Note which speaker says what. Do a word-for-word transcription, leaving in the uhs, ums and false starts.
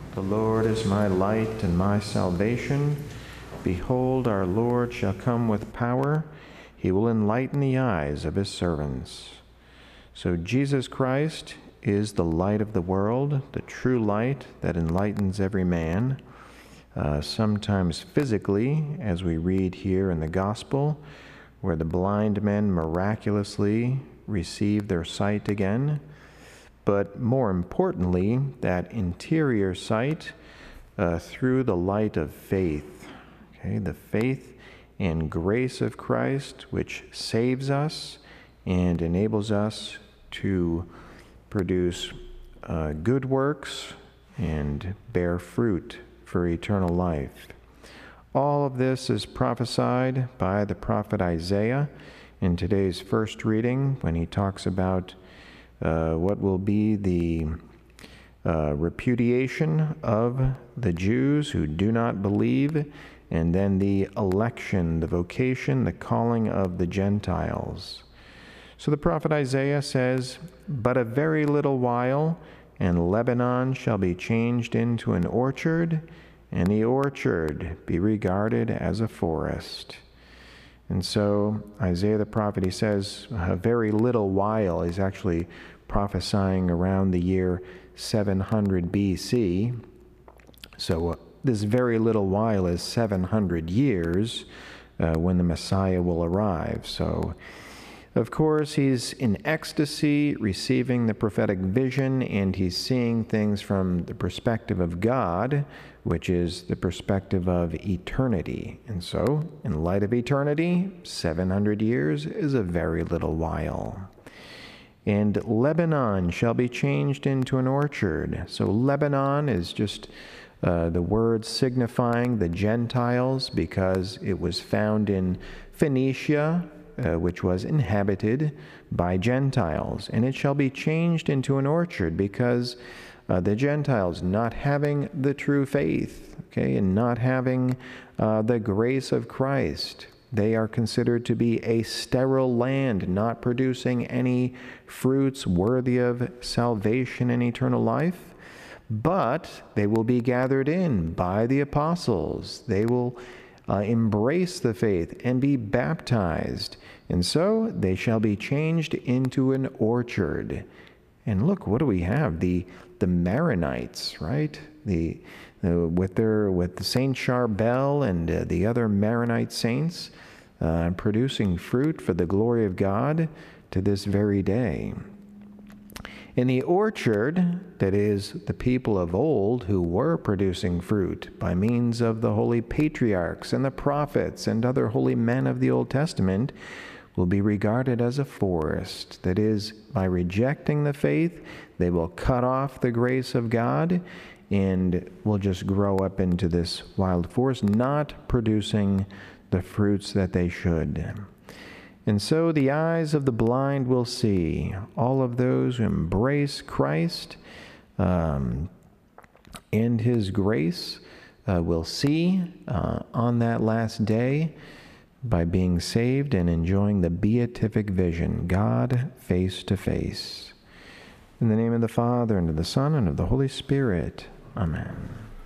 Speaker 1: The Lord is my light and my salvation. Behold, our Lord shall come with power. He will enlighten the eyes of his servants. So Jesus Christ is the light of the world, the true light that enlightens every man. Uh, sometimes physically, as we read here in the Gospel, where the blind men miraculously receive their sight again. But more importantly, that interior sight uh, through the light of faith. Okay, the faith and grace of Christ, which saves us and enables us to produce uh, good works and bear fruit for eternal life. All of this is prophesied by the prophet Isaiah in today's first reading when he talks about uh, what will be the uh, repudiation of the Jews who do not believe, and then the election, the vocation, the calling of the Gentiles. So the prophet Isaiah says, "But a very little while, and Lebanon shall be changed into an orchard, and the orchard be regarded as a forest." And so Isaiah the prophet, he says, a very little while, is actually prophesying around the year seven hundred B C. So uh, this very little while is seven hundred years uh, when the Messiah will arrive. So, of course, he's in ecstasy, receiving the prophetic vision, and he's seeing things from the perspective of God, which is the perspective of eternity. And so, in light of eternity, seven hundred years is a very little while. And Lebanon shall be changed into an orchard. So Lebanon is just uh, the word signifying the Gentiles, because it was found in Phoenicia, Uh, which was inhabited by Gentiles. And it shall be changed into an orchard because uh, the Gentiles, not having the true faith, okay, and not having uh, the grace of Christ, they are considered to be a sterile land, not producing any fruits worthy of salvation and eternal life. But they will be gathered in by the apostles. They will Uh, embrace the faith and be baptized, and so they shall be changed into an orchard. And look, what do we have? The the Maronites, right? The, the with their with Saint Charbel and uh, the other Maronite saints uh, producing fruit for the glory of God to this very day. In the orchard, that is, the people of old who were producing fruit by means of the holy patriarchs and the prophets and other holy men of the Old Testament, will be regarded as a forest. That is, by rejecting the faith, they will cut off the grace of God and will just grow up into this wild forest, not producing the fruits that they should. And so the eyes of the blind will see. All of those who embrace Christ um, and his grace uh, will see uh, on that last day by being saved and enjoying the beatific vision, God face to face. In the name of the Father, and of the Son, and of the Holy Spirit. Amen.